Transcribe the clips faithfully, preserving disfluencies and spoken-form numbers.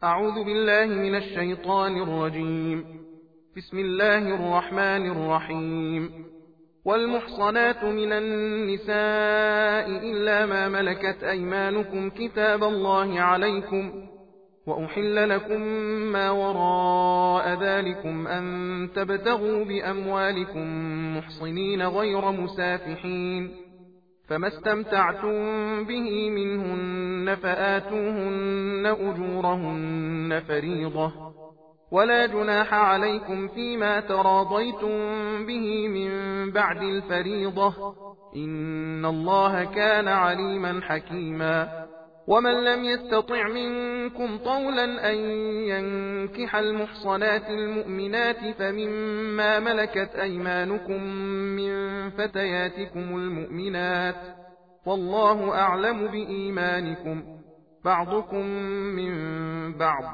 أعوذ بالله من الشيطان الرجيم. بسم الله الرحمن الرحيم. والمحصنات من النساء إلا ما ملكت أيمانكم كتاب الله عليكم، وأحل لكم ما وراء ذلكم أن تبتغوا بأموالكم محصنين غير مسافحين، فما استمتعتم به منهن فآتوهن أجورهن فريضة، ولا جناح عليكم فيما تراضيتم به من بعد الفريضة، إن الله كان عليما حكيما. ومن لم يستطع منكم طولا أن ينكح المحصنات المؤمنات فمما ملكت أيمانكم من فتياتكم المؤمنات، والله أعلم بإيمانكم، بعضكم من بعض،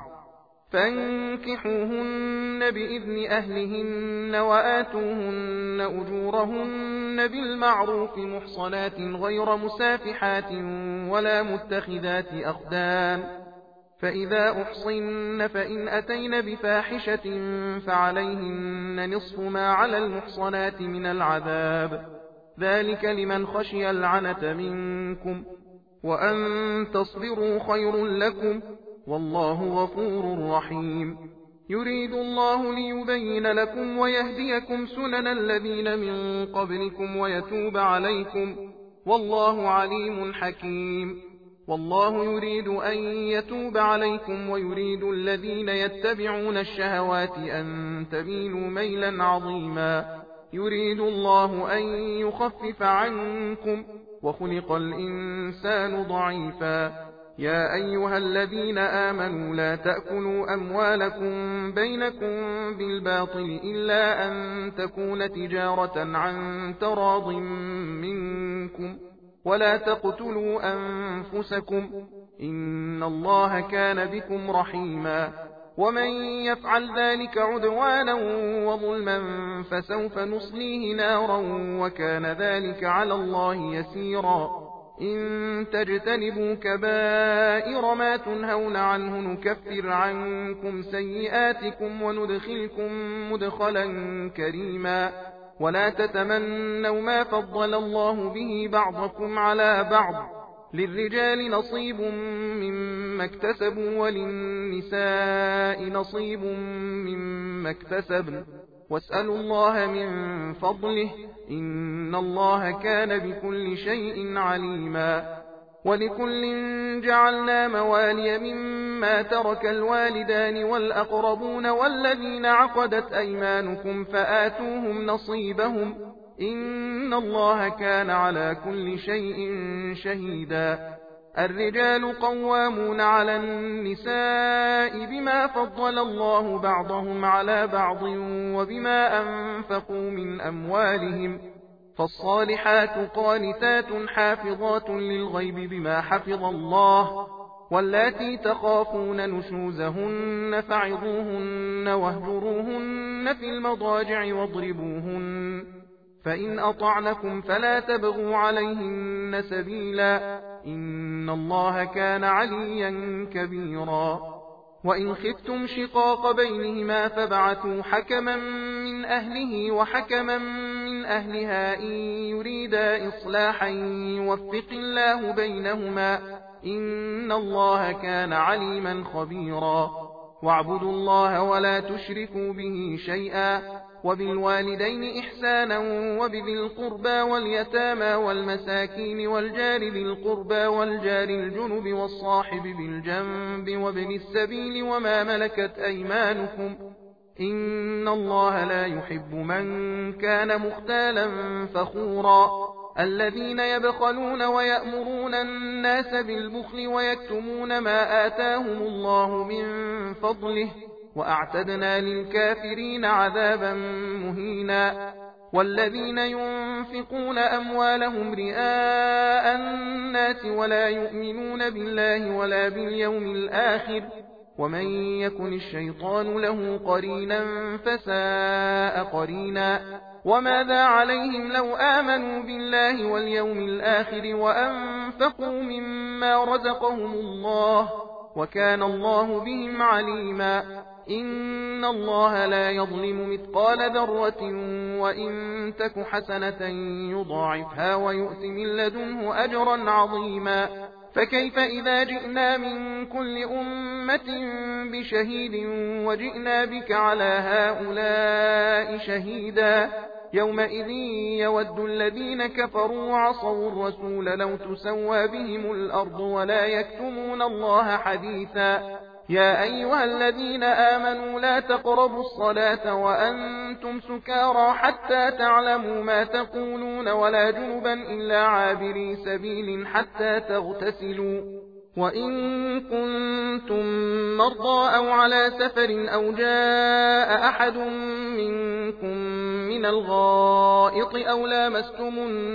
فانكحوهن بإذن أهلهن وآتوهن أجورهن بالمعروف محصنات غير مسافحات ولا متخذات أخدان، فإذا أحصن فإن أتين بفاحشة فعليهن نصف ما على المحصنات من العذاب، ذلك لمن خشي العنة منكم، وأن تصبروا خير لكم، والله غفور رحيم. يريد الله ليبين لكم ويهديكم سنن الذين من قبلكم ويتوب عليكم، والله عليم حكيم. والله يريد أن يتوب عليكم ويريد الذين يتبعون الشهوات أن تميلوا ميلا عظيما. يريد الله أن يخفف عنكم، وخلق الإنسان ضعيفا. يا أيها الذين آمنوا لا تأكلوا أموالكم بينكم بالباطل إلا أن تكون تجارة عن تراض منكم، ولا تقتلوا أنفسكم، إن الله كان بكم رحيما. ومن يفعل ذلك عدوانا وظلما فسوف نصليه نارا وكان ذلك على الله يسيرا. إن تجتنبوا كبائر ما تنهون عنه نكفر عنكم سيئاتكم وندخلكم مدخلا كريما. ولا تتمنوا ما فضل الله به بعضكم على بعض، للرجال نصيب مما اكتسبوا وللنساء نصيب مما اكتسبن، واسألوا الله من فضله، إن الله كان بكل شيء عليما. ولكل جعلنا موالي مما ترك الوالدان والأقربون والذين عقدت أيمانكم فآتوهم نصيبهم، إن الله كان على كل شيء شهيدا. الرجال قوامون على النساء بما فضل الله بعضهم على بعض وبما أنفقوا من أموالهم، فالصالحات قانتات حافظات للغيب بما حفظ الله، واللاتي تخافون نشوزهن فعظوهن واهجروهن في المضاجع واضربوهن، فإن أطعنكم فلا تبغوا عليهن سبيلا، إن الله كان عليا كبيرا. وإن خفتم شقاق بينهما فابعثوا حكما من أهله وحكما من أهلها إن يريدا إصلاحا يوفق الله بينهما، إن الله كان عليما خبيرا. واعبدوا الله ولا تشركوا به شيئا، وبالوالدين إحسانا وبذي القربى واليتامى والمساكين والجار ذي القربى والجار الجنب والصاحب بالجنب وابن السبيل وما ملكت أيمانكم، إن الله لا يحب من كان مختالا فخورا. الذين يبخلون ويأمرون الناس بالبخل ويكتمون ما آتاهم الله من فضله، وأعتدنا للكافرين عذابا مهينا. والذين ينفقون أموالهم رئاء الناس ولا يؤمنون بالله ولا باليوم الآخر، ومن يكن الشيطان له قرينا فساء قرينا. وماذا عليهم لو آمنوا بالله واليوم الآخر وأنفقوا مما رزقهم الله، وكان الله بهم عليما إن الله لا يظلم مثقال ذرة وإن تك حسنة يضاعفها ويؤت من لدنه أجرا عظيما فكيف إذا جئنا من كل أمة بشهيد وجئنا بك على هؤلاء شهيدا يومئذ يود الذين كفروا وعصوا الرسول لو تسوى بهم الأرض ولا يكتمون الله حديثا يا أيها الذين آمنوا لا تقربوا الصلاة وأنتم سكارى حتى تعلموا ما تقولون ولا جنبا إلا عابري سبيل حتى تغتسلوا وإن كنتم مرضى أو على سفر أو جاء أحد منكم من الغائط أو لامستم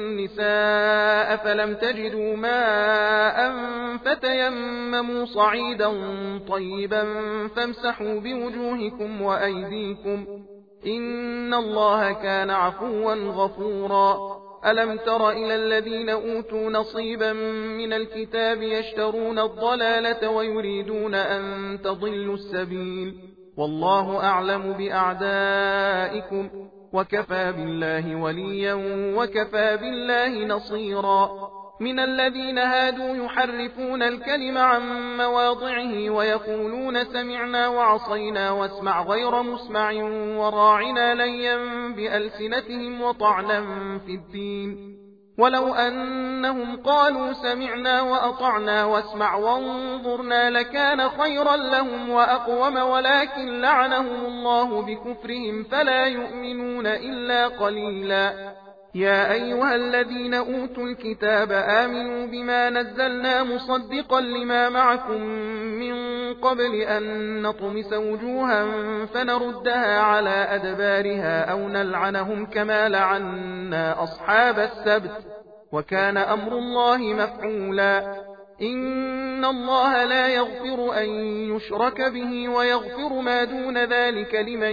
النساء فلم تجدوا ماء فتيمموا صعيدا طيبا فامسحوا بوجوهكم وأيديكم إن الله كان عفوا غفورا ألم تر إلى الذين أوتوا نصيبا من الكتاب يشترون الضلالة ويريدون أن تضلوا السبيل والله أعلم بأعدائكم وكفى بالله وليا وكفى بالله نصيرا من الذين هادوا يحرفون الكلم عن مواضعه ويقولون سمعنا وعصينا واسمع غير مسمع وراعنا ليا بألسنتهم وطعنا في الدين ولو أنهم قالوا سمعنا وأطعنا واسمع وانظرنا لكان خيرا لهم وأقوم ولكن لعنهم الله بكفرهم فلا يؤمنون إلا قليلا يا أيها الذين أوتوا الكتاب آمنوا بما نزلنا مصدقا لما معكم من قبل أن نطمس وجوها فنردها على أدبارها أو نلعنهم كما لعنا أصحاب السبت وكان أمر الله مفعولا إن الله لا يغفر أن يشرك به ويغفر ما دون ذلك لمن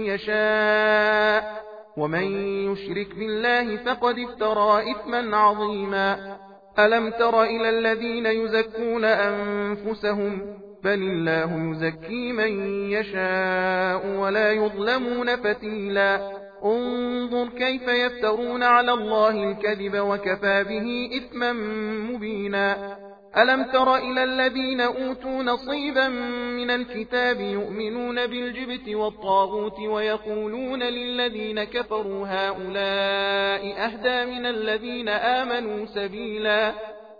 يشاء ومن يشرك بالله فقد افترى إثما عظيما ألم تر إلى الذين يزكون أنفسهم بل الله يزكي من يشاء ولا يظلمون فتيلا انظر كيف يفترون على الله الكذب وكفى به إثما مبينا ألم تر إلى الذين أوتوا نصيبا من الكتاب يؤمنون بالجبت والطاغوت ويقولون للذين كفروا هؤلاء أهدى من الذين آمنوا سبيلا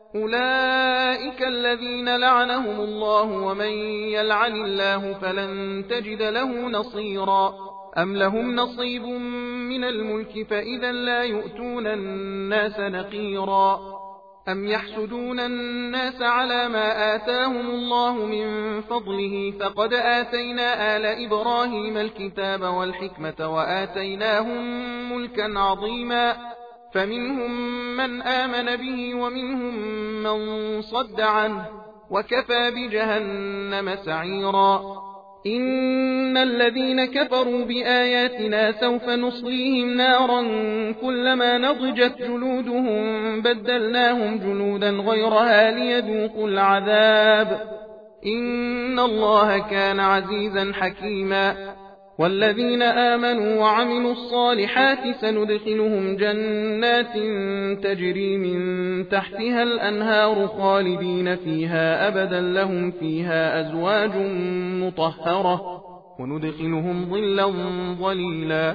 أولئك الذين لعنهم الله ومن يلعن الله فلن تجد له نصيرا أم لهم نصيب من الملك فإذا لا يؤتون الناس نقيرا أم يحسدون الناس على ما آتاهم الله من فضله فقد آتينا آل إبراهيم الكتاب والحكمة وآتيناهم ملكا عظيما فمنهم من آمن به ومنهم من صد عنه وكفى بجهنم سعيرا إن الذين كفروا بآياتنا سوف نصليهم نارا كلما نضجت جلودهم بدلناهم جلودا غيرها ليذوقوا العذاب إن الله كان عزيزا حكيما والذين آمنوا وعملوا الصالحات سندخلهم جنات تجري من تحتها الأنهار خالدين فيها أبدا لهم فيها أزواج مطهرة وندخلهم ظلا ظليلا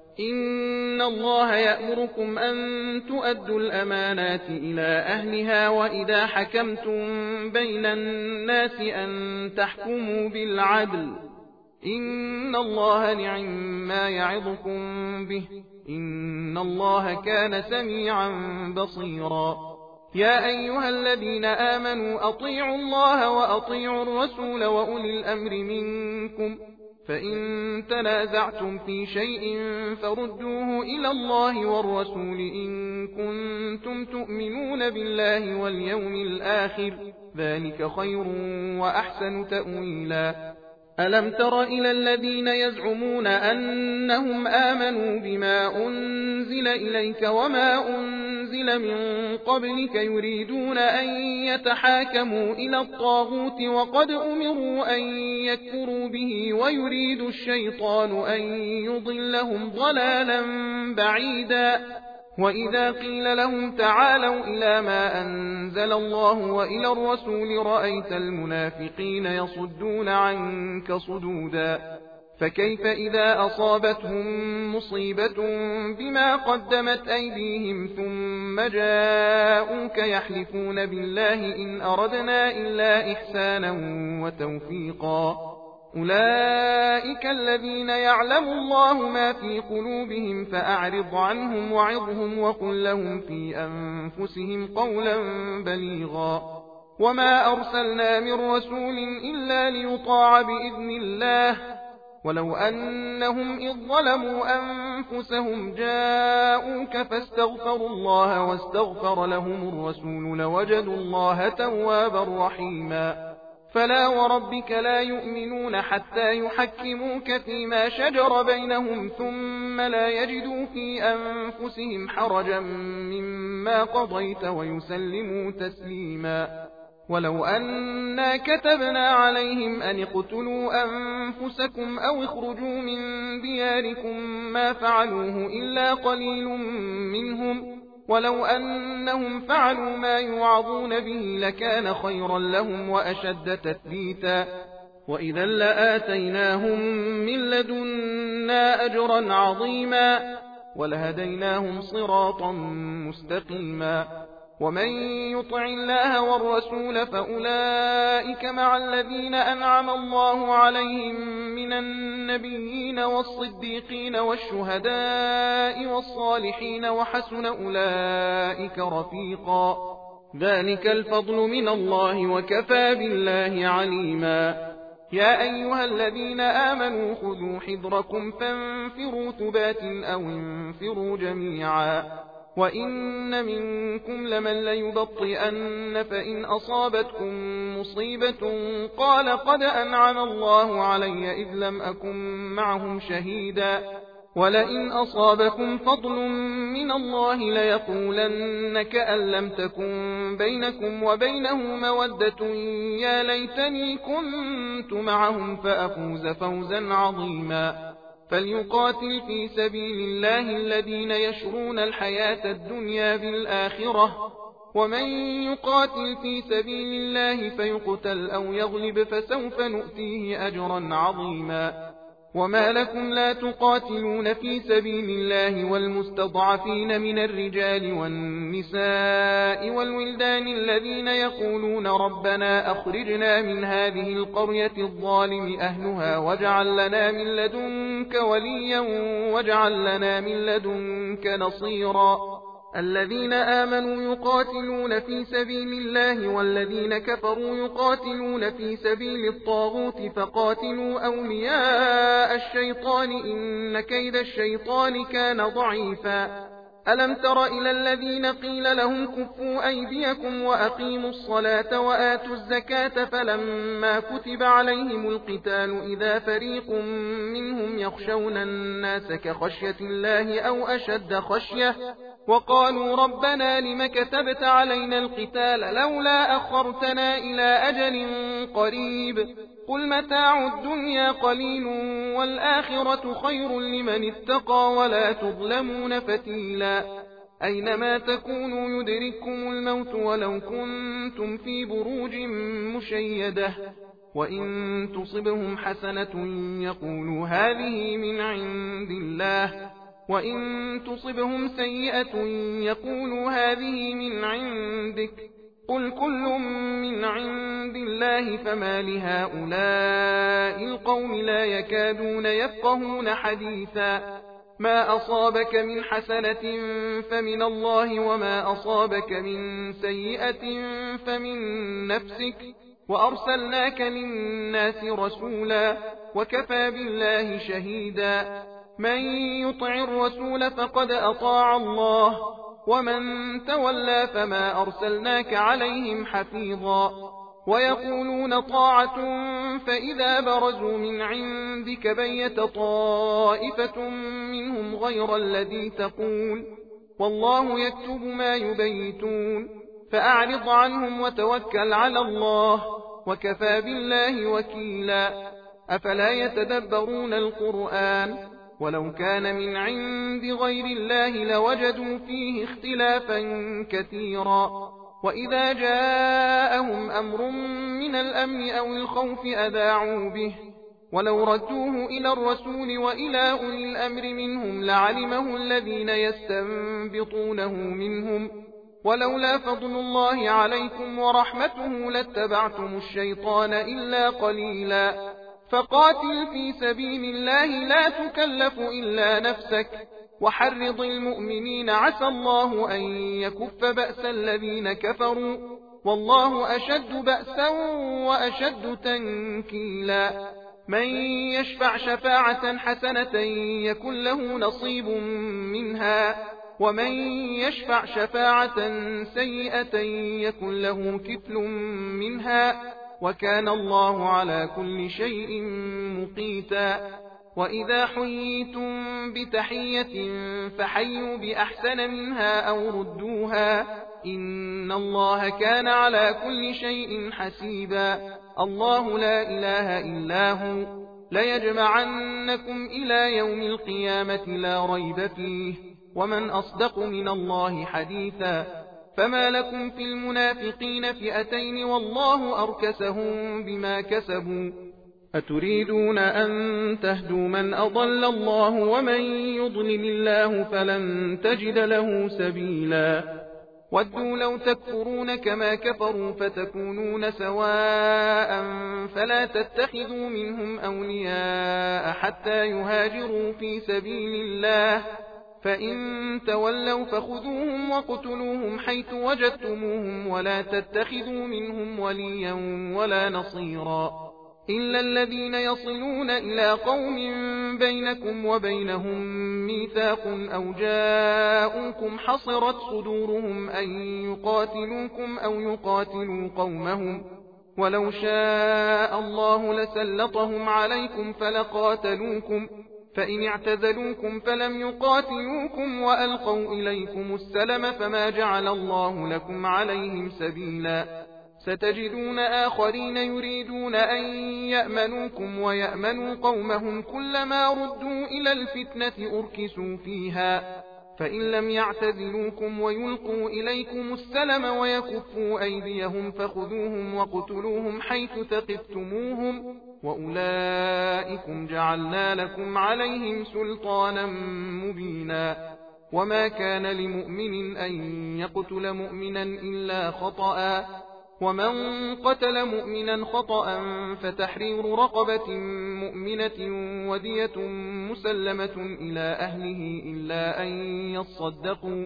إن الله يأمركم أن تؤدوا الأمانات إلى أهلها وإذا حكمتم بين الناس أن تحكموا بالعدل إن الله نعم ما يعظكم به إن الله كان سميعا بصيرا يا أيها الذين آمنوا أطيعوا الله وأطيعوا الرسول وأولي الأمر منكم فإن تنازعتم في شيء فردوه إلى الله والرسول إن كنتم تؤمنون بالله واليوم الآخر ذلك خير وأحسن تأويلا ألم تر إلى الذين يزعمون أنهم آمنوا بما أنزل إليك وما أنزل أنزل من قبلك يريدون أن يتحاكموا إلى الطاغوت وقد أمروا أن يكفروا به ويريد الشيطان أن يضلهم ضلالا بعيدا وإذا قيل لهم تعالوا إلى ما أنزل الله وإلى الرسول رأيت المنافقين يصدون عنك صدودا فكيف إذا أصابتهم مصيبة بما قدمت أيديهم ثم جاءوك يحلفون بالله إن أردنا إلا إحسانا وتوفيقا أولئك الذين يعلم الله ما في قلوبهم فأعرض عنهم وعظهم وقل لهم في أنفسهم قولا بليغا وما أرسلنا من رسول إلا ليطاع بإذن الله ولو أنهم إذ ظلموا أنفسهم جاءوك فاستغفروا الله واستغفر لهم الرسول لوجدوا الله توابا رحيما فلا وربك لا يؤمنون حتى يحكموك فيما شجر بينهم ثم لا يجدوا في أنفسهم حرجا مما قضيت ويسلموا تسليما ولو أنا كتبنا عليهم أن اقتلوا أنفسكم أو اخرجوا من دياركم ما فعلوه إلا قليل منهم ولو أنهم فعلوا ما يوعظون به لكان خيرا لهم وأشد تثبيتا وإذا لآتيناهم من لدنا أجرا عظيما ولهديناهم صراطا مستقيما ومن يطع الله والرسول فأولئك مع الذين أنعم الله عليهم من النبيين والصديقين والشهداء والصالحين وحسن أولئك رفيقا ذلك الفضل من الله وكفى بالله عليما يا أيها الذين آمنوا خذوا حذركم فانفروا ثبات أو انفروا جميعا وإن منكم لمن ليبطئن فإن أصابتكم مصيبة قال قد أنعم الله علي إذ لم أكن معهم شهيدا ولئن أصابكم فضل من الله ليقولن كأن لم تكن بينكم وبينه مودة يا ليتني كنت معهم فأفوز فوزا عظيما فليقاتل في سبيل الله الذين يشرون الحياة الدنيا بالآخرة ومن يقاتل في سبيل الله فيقتل أو يغلب فسوف نؤتيه أجرا عظيما وما لكم لا تقاتلون في سبيل الله والمستضعفين من الرجال والنساء والولدان الذين يقولون ربنا أخرجنا من هذه القرية الظالم أهلها واجعل لنا من لدنك وليا واجعل لنا من لدنك نصيرا الذين آمنوا يقاتلون في سبيل الله والذين كفروا يقاتلون في سبيل الطاغوت فقاتلوا أولياء الشيطان إن كيد الشيطان كان ضعيفا ألم تر إلى الذين قيل لهم كفوا أيديكم وأقيموا الصلاة وآتوا الزكاة فلما كتب عليهم القتال إذا فريق منهم يخشون الناس كخشية الله أو أشد خشية وقالوا ربنا لم كتبت علينا القتال لولا أخرتنا إلى أجل قريب قل متاع الدنيا قليل والآخرة خير لمن اتقى ولا تظلمون فتيلا أينما تكونوا يدرككم الموت ولو كنتم في بروج مشيدة وإن تصبهم حسنة يقولوا هذه من عند الله وإن تصبهم سيئة يقولوا هذه من عندك قل كل من عند الله فما لهؤلاء القوم لا يكادون يفقهون حديثا ما أصابك من حسنة فمن الله وما أصابك من سيئة فمن نفسك وأرسلناك للناس رسولا وكفى بالله شهيدا من يطع الرسول فقد أطاع الله ومن تولى فما أرسلناك عليهم حفيظا ويقولون طاعة فإذا برزوا من عندك بيت طائفة منهم غير الذي تقول والله يكتب ما يبيتون فأعرض عنهم وتوكل على الله وكفى بالله وكيلا أفلا يتدبرون القرآن ولو كان من عند غير الله لوجدوا فيه اختلافا كثيرا وإذا جاءهم أمر من الأمن أو الخوف أذاعوا به ولو ردوه إلى الرسول وإلى أولي الأمر منهم لعلمه الذين يستنبطونه منهم ولولا فضل الله عليكم ورحمته لاتبعتم الشيطان إلا قليلا فقاتل في سبيل الله لا تكلف إلا نفسك وحرض المؤمنين عسى الله أن يكف بأس الذين كفروا والله أشد بأسا وأشد تنكيلا من يشفع شفاعة حسنة يكن له نصيب منها ومن يشفع شفاعة سيئة يكن له كفل منها وكان الله على كل شيء مقيتا وإذا حييتم بتحية فحيوا بأحسن منها أو ردوها إن الله كان على كل شيء حسيبا الله لا إله إلا هو ليجمعنكم إلى يوم القيامة لا ريب فيه ومن أصدق من الله حديثا فما لكم في المنافقين فئتين والله أركسهم بما كسبوا أتريدون أن تهدوا من أضل الله ومن يضلل الله فلن تجد له سبيلا ودوا لو تكفرون كما كفروا فتكونون سواء فلا تتخذوا منهم أولياء حتى يهاجروا في سبيل الله فإن تولوا فخذوهم وقتلوهم حيث وجدتموهم ولا تتخذوا منهم وليا ولا نصيرا إلا الذين يصلون إلى قوم بينكم وبينهم ميثاق أو جاءوكم حصرت صدورهم أن يقاتلوكم أو يقاتلوا قومهم ولو شاء الله لسلطهم عليكم فلقاتلوكم فإن اعتزلوكم فلم يقاتلوكم وألقوا إليكم السلم فما جعل الله لكم عليهم سبيلا ستجدون آخرين يريدون أن يأمنوكم ويأمنوا قومهم كلما ردوا إلى الفتنة أركسوا فيها فإن لم يعتزلوكم ويلقوا إليكم السلم ويكفوا أيديهم فخذوهم وقتلوهم حيث ثقفتموهم وأولئكم جعلنا لكم عليهم سلطانا مبينا وما كان لمؤمن أن يقتل مؤمنا إلا خطأ ومن قتل مؤمنا خطأ فتحرير رقبة مؤمنة ودية مسلمة إلى أهله إلا أن يصدقوا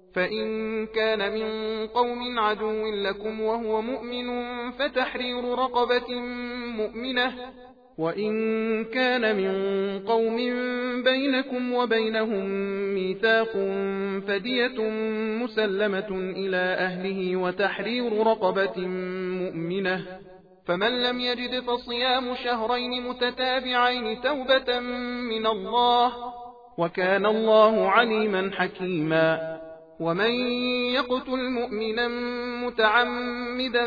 فإن كان من قوم عدو لكم وهو مؤمن فتحرير رقبة مؤمنة وإن كان من قوم بينكم وبينهم ميثاق فدية مسلمة إلى أهله وتحرير رقبة مؤمنة فمن لم يجد فصيام شهرين متتابعين توبة من الله وكان الله عليما حكيما ومن يقتل مؤمنا متعمدا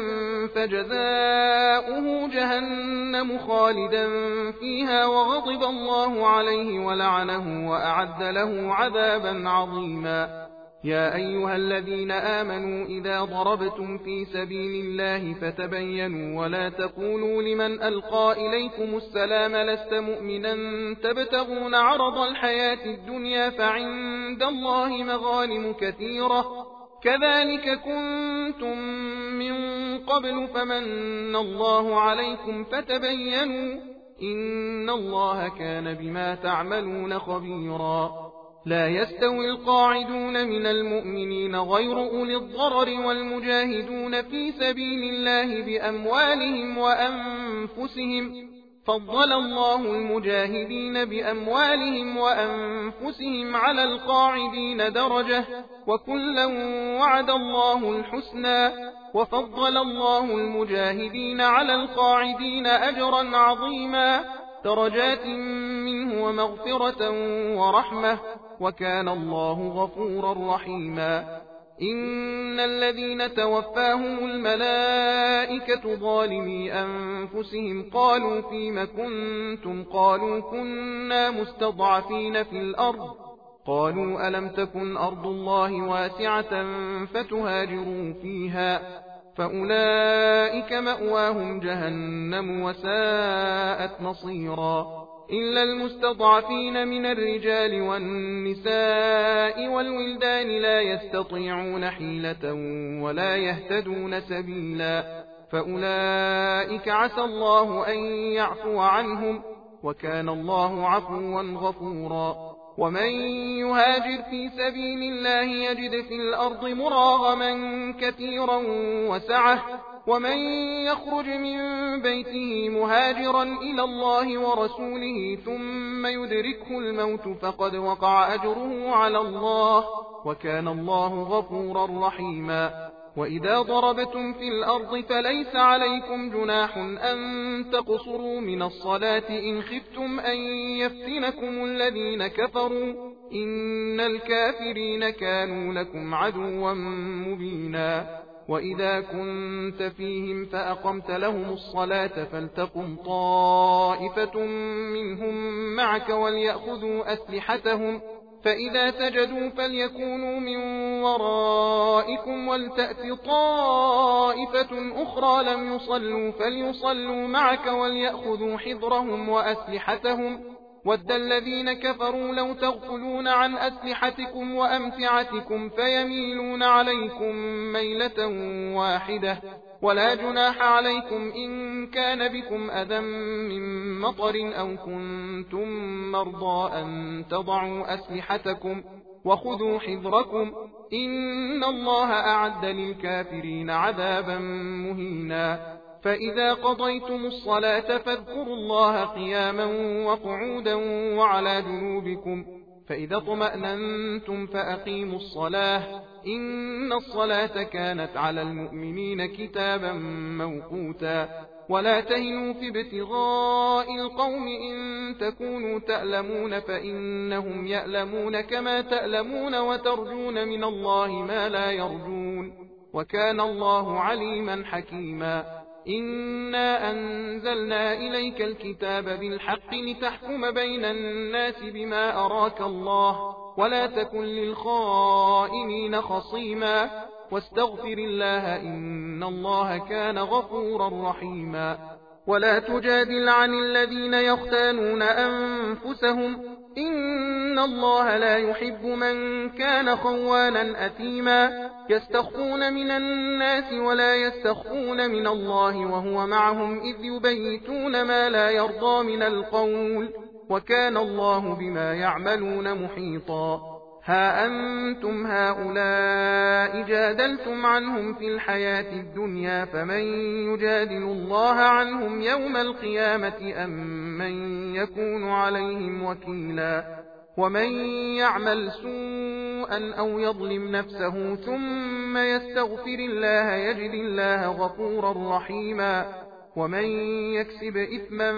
فجزاؤه جهنم خالدا فيها وغضب الله عليه ولعنه وأعد له عذابا عظيما يا أيها الذين آمنوا إذا ضربتم في سبيل الله فتبينوا ولا تقولوا لمن ألقى إليكم السلام لست مؤمنا تبتغون عرض الحياة الدنيا فعند الله مغانم كثيرة كذلك كنتم من قبل فمن الله عليكم فتبينوا إن الله كان بما تعملون خبيرا لا يستوي القاعدون من المؤمنين غير أولي الضرر والمجاهدون في سبيل الله بأموالهم وأنفسهم فضل الله المجاهدين بأموالهم وأنفسهم على القاعدين درجة وكلا وعد الله الحسنى وفضل الله المجاهدين على القاعدين أجرا عظيما درجات منه ومغفرة ورحمة وكان الله غفورا رحيما. إن الذين توفاهم الملائكة ظالمي أنفسهم قالوا فيم كنتم قالوا كنا مستضعفين في الأرض قالوا ألم تكن أرض الله واسعة فتهاجروا فيها فأولئك مأواهم جهنم وساءت مصيرا. إلا المستضعفين من الرجال والنساء والولدان لا يستطيعون حيلة ولا يهتدون سبيلا فأولئك عسى الله أن يعفو عنهم وكان الله عفوا غفورا. ومن يهاجر في سبيل الله يجد في الأرض مراغما كثيرا وسعة ومن يخرج من بيته مهاجرا إلى الله ورسوله ثم يدركه الموت فقد وقع أجره على الله وكان الله غفورا رحيما. وإذا ضربتم في الأرض فليس عليكم جناح أن تقصروا من الصلاة إن خفتم أن يفتنكم الذين كفروا إن الكافرين كانوا لكم عدوا مبينا. وإذا كنت فيهم فأقمت لهم الصلاة فلتقم طائفة منهم معك وليأخذوا أسلحتهم فإذا سجدوا فليكونوا من ورائكم ولتأت طائفة أخرى لم يصلوا فليصلوا معك وليأخذوا حذرهم وأسلحتهم ود الذين كفروا لو تغفلون عن أسلحتكم وأمتعتكم فيميلون عليكم ميلة واحدة ولا جناح عليكم إن كان بكم أذى من مطر أو كنتم مرضى أن تضعوا أسلحتكم وخذوا حذركم إن الله أعد للكافرين عذابا مهينا. فإذا قضيتم الصلاة فاذكروا الله قياما وقعودا وعلى جنوبكم فإذا اطمأننتم فأقيموا الصلاة إن الصلاة كانت على المؤمنين كتابا موقوتا. ولا تهنوا في ابتغاء القوم إن تكونوا تألمون فإنهم يألمون كما تألمون وترجون من الله ما لا يرجون وكان الله عليما حكيما. إنا أنزلنا إليك الكتاب بالحق لتحكم بين الناس بما أراك الله ولا تكن للخائنين خصيما واستغفر الله إن الله كان غفورا رحيما. ولا تجادل عن الذين يختانون أنفسهم إن الله لا يحب من كان خوانا أثيما يستخفون من الناس ولا يستخفون من الله وهو معهم إذ يبيتون ما لا يرضى من القول وكان الله بما يعملون محيطا. ها أنتم هؤلاء جادلتم عنهم في الحياة الدنيا فمن يجادل الله عنهم يوم القيامة أم من يكون عليهم وكيلا. ومن يعمل سوءا أو يظلم نفسه ثم يستغفر الله يجد الله غفورا رحيما. ومن يكسب إثما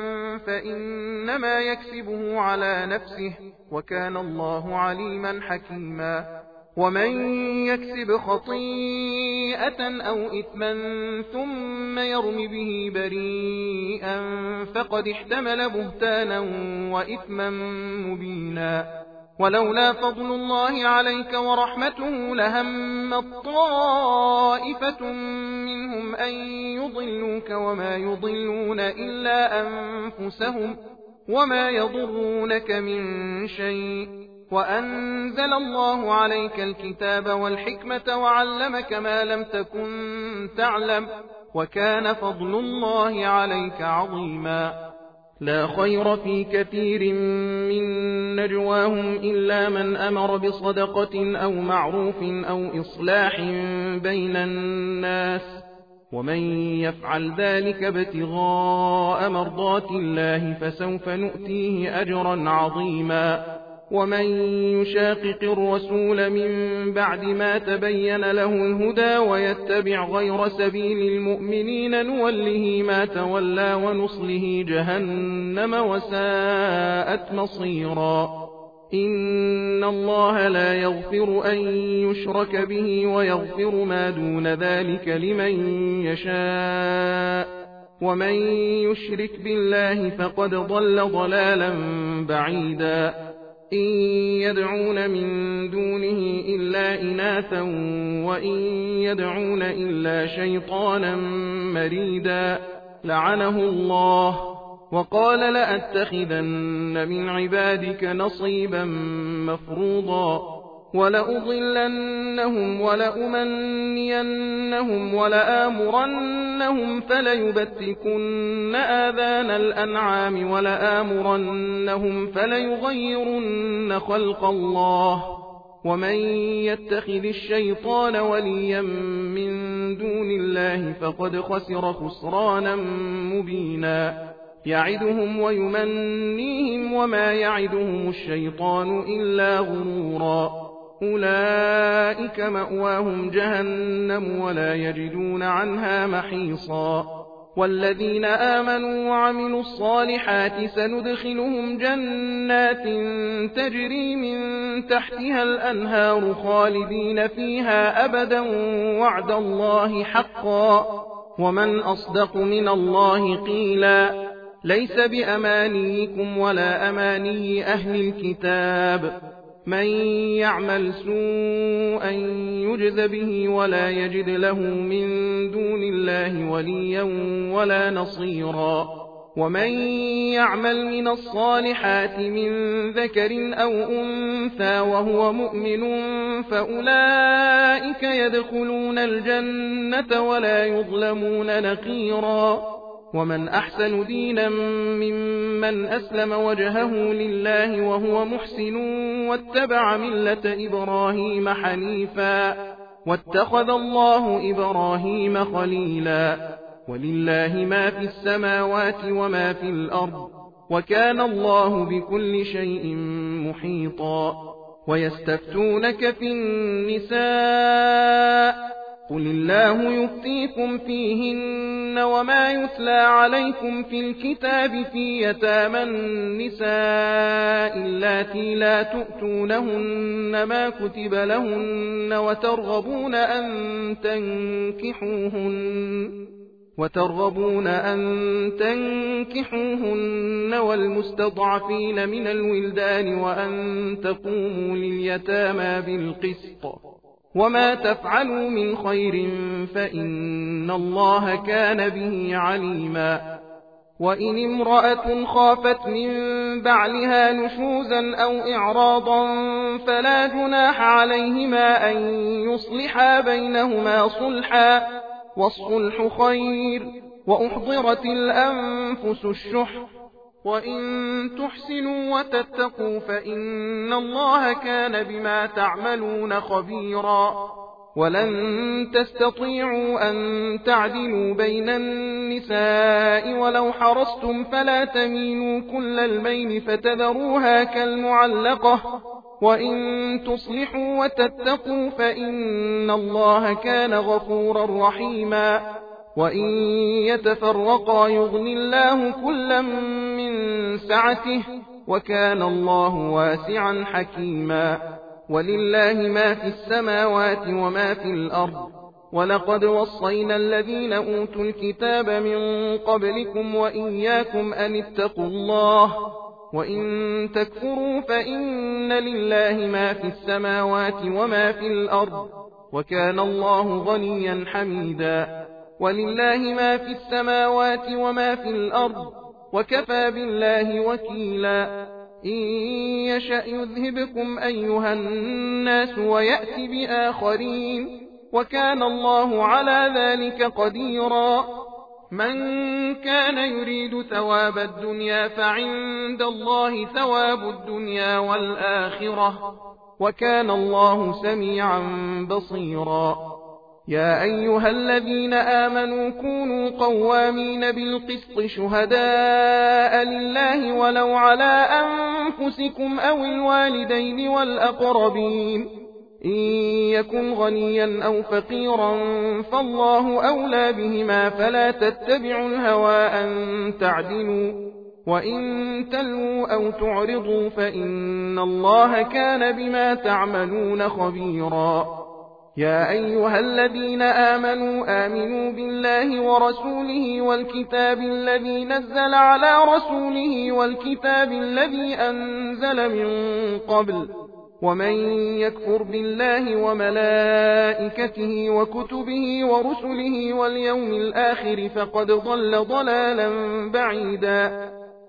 فإنما يكسبه على نفسه وكان الله عليما حكيما. ومن يكسب خطيئة أو إثما ثم يرم به بريئا فقد احتمل بهتانا وإثما مبينا. ولولا فضل الله عليك ورحمته لهمت طائفة منهم أن يضلوك وما يضلون إلا أنفسهم وما يضرونك من شيء وأنزل الله عليك الكتاب والحكمة وعلمك ما لم تكن تعلم وكان فضل الله عليك عظيما. لا خير في كثير من نجواهم إلا من أمر بصدقة أو معروف أو إصلاح بين الناس ومن يفعل ذلك ابتغاء مرضات الله فسوف نؤتيه أجرا عظيما. ومن يشاقق الرسول من بعد ما تبين له الهدى ويتبع غير سبيل المؤمنين نوله ما تولى ونصله جهنم وساءت مصيرا. إن الله لا يغفر أن يشرك به ويغفر ما دون ذلك لمن يشاء ومن يشرك بالله فقد ضل ضلالا بعيدا إن يدعون من دونه إلا إناثا وإن يدعون إلا شيطانا مريدا لعنه الله وقال لأتخذن من عبادك نصيبا مفروضا ولأضلنهم ولأمنينهم ولآمرنهم فليبتكن آذان الأنعام ولآمرنهم فليغيرن خلق الله ومن يتخذ الشيطان وليا من دون الله فقد خسر خسرانا مبينا يعدهم ويمنيهم وما يعدهم الشيطان إلا غرورا أولئك مأواهم جهنم ولا يجدون عنها محيصا والذين آمنوا وعملوا الصالحات سندخلهم جنات تجري من تحتها الأنهار خالدين فيها أبدا وعد الله حقا ومن أصدق من الله قيلا ليس بأمانيكم ولا أماني أهل الكتاب من يعمل سوءا يجز به ولا يجد له من دون الله وليا ولا نصيرا ومن يعمل من الصالحات من ذكر أو أنثى وهو مؤمن فأولئك يدخلون الجنة ولا يظلمون نقيرا ومن أحسن دينا ممن أسلم وجهه لله وهو محسن واتبع ملة إبراهيم حنيفا واتخذ الله إبراهيم خليلا ولله ما في السماوات وما في الأرض وكان الله بكل شيء محيطا ويستفتونك في النساء قل الله يفتيكم فيهن وما يتلى عليكم في الكتاب في يتامى النساء اللاتي لا تؤتونهن ما كتب لهن وترغبون أن تنكحوهن وترغبون أن تنكحوهن والمستضعفين من الولدان وأن تقوموا لليتامى بالقسط وما تفعلوا من خير فإن الله كان به عليما وإن امرأة خافت من بعلها نشوزا أو إعراضا فلا جناح عليهما أن يصلحا بينهما صلحا والصلح خير وأحضرت الأنفس الشح وإن تحسنوا وتتقوا فإن الله كان بما تعملون خبيرا ولن تستطيعوا أن تعدلوا بين النساء ولو حرصتم فلا تميلوا كل الميل فتذروها كالمعلقة وإن تصلحوا وتتقوا فإن الله كان غفورا رحيما وإن يتفرقا يغن الله كلا من سعته وكان الله واسعا حكيما ولله ما في السماوات وما في الأرض ولقد وصينا الذين أوتوا الكتاب من قبلكم وإياكم أن اتقوا الله وإن تكفروا فإن لله ما في السماوات وما في الأرض وكان الله غنيا حميدا ولله ما في السماوات وما في الأرض وكفى بالله وكيلا إن يشأ يذهبكم أيها الناس ويأت بآخرين وكان الله على ذلك قديرا من كان يريد ثواب الدنيا فعند الله ثواب الدنيا والآخرة وكان الله سميعا بصيرا يا أيها الذين آمنوا كونوا قوامين بالقسط شهداء لله ولو على أنفسكم أو الوالدين والأقربين إن يكن غنيا أو فقيرا فالله أولى بهما فلا تتبعوا الهوى أن تعدلوا وإن تلووا أو تعرضوا فإن الله كان بما تعملون خبيرا. يا أيها الذين آمنوا آمنوا بالله ورسوله والكتاب الذي نزل على رسوله والكتاب الذي أنزل من قبل، ومن يكفر بالله وملائكته وكتبه ورسله واليوم الآخر فقد ضل ضلالا بعيدا.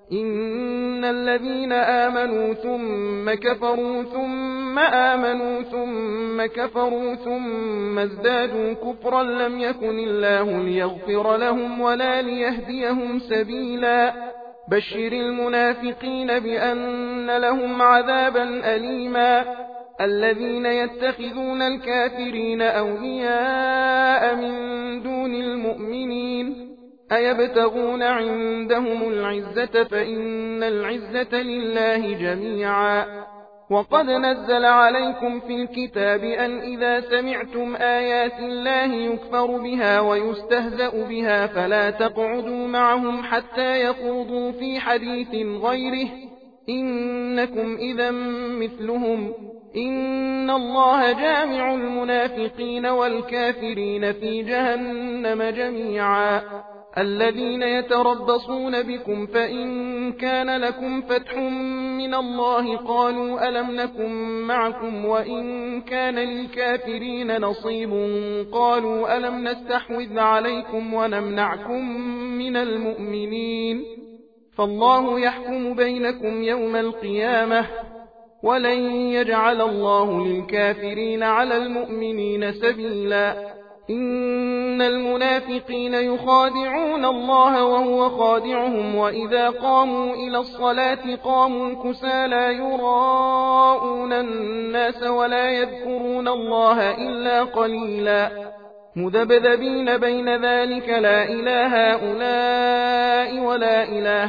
إن الذين آمنوا ثم كفروا ثم آمنوا ثم كفروا ثم ازدادوا كفرا لم يكن الله ليغفر لهم ولا ليهديهم سبيلا. بشر المنافقين بأن لهم عذابا أليما. الذين يتخذون الكافرين أولياء من دون المؤمنين أيبتغون عندهم العزة فإن العزة لله جميعا. وقد نزل عليكم في الكتاب أن إذا سمعتم آيات الله يكفر بها ويستهزأ بها فلا تقعدوا معهم حتى يخوضوا في حديث غيره إنكم إذا مثلهم. إن الله جامع المنافقين والكافرين في جهنم جميعا. الذين يتربصون بكم فإن كان لكم فتح من الله قالوا ألم نكن معكم وإن كان للكافرين نصيب قالوا ألم نستحوذ عليكم ونمنعكم من المؤمنين. فالله يحكم بينكم يوم القيامة ولن يجعل الله للكافرين على المؤمنين سبيلا. إن المنافقين يخادعون الله وهو خادعهم وإذا قاموا إلى الصلاة قاموا كسالى يراءون الناس ولا يذكرون الله إلا قليلا. مذبذبين بين ذلك لا إله هؤلاء ولا إله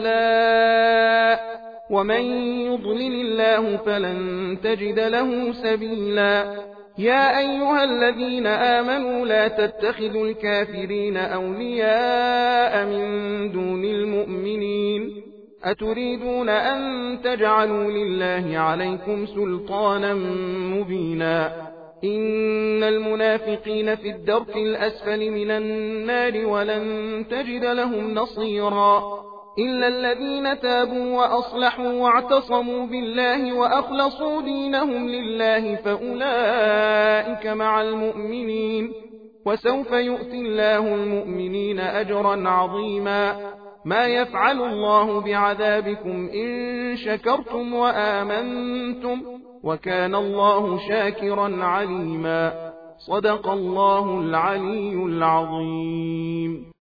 هؤلاء ومن يضلل الله فلن تجد له سبيلا. يا أيها الذين آمنوا لا تتخذوا الكافرين أولياء من دون المؤمنين. أتريدون أن تجعلوا لله عليكم سلطانا مبينا. إن المنافقين في الدرك الأسفل من النار ولن تجد لهم نصيرا إلا الذين تابوا وأصلحوا واعتصموا بالله وأخلصوا دينهم لله فأولئك مع المؤمنين وسوف يؤتي الله المؤمنين أجرا عظيما. ما يفعل الله بعذابكم إن شكرتم وآمنتم وكان الله شاكرا عليما. صدق الله العلي العظيم.